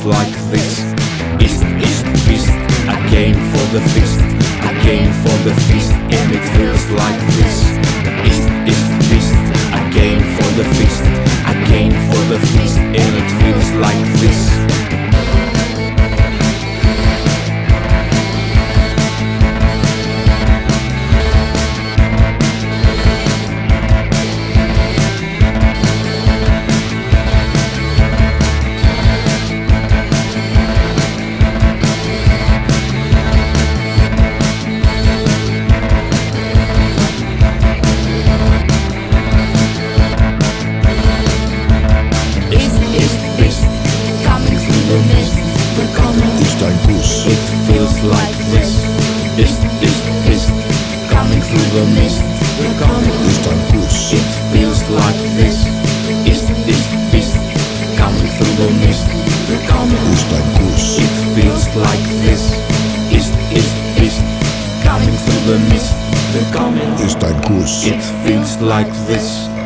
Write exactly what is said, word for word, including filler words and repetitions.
feels like this. Ist, ist, bist, I came for the feast. I came for the feast and it feels like this. Ist, ist, bist, I came for the feast. I came for the feast and it feels like this. Ist ein Kuss. It feels like this. Ist, ist, bist, coming through the mist. We're coming. Ist ein Kuss. It feels like this. Ist, ist, bist, coming through the mist. We're coming. Ist ein Kuss. It feels like this. Ist, ist, bist, coming through the mist. We're coming. Ist ein Kuss. It feels like this.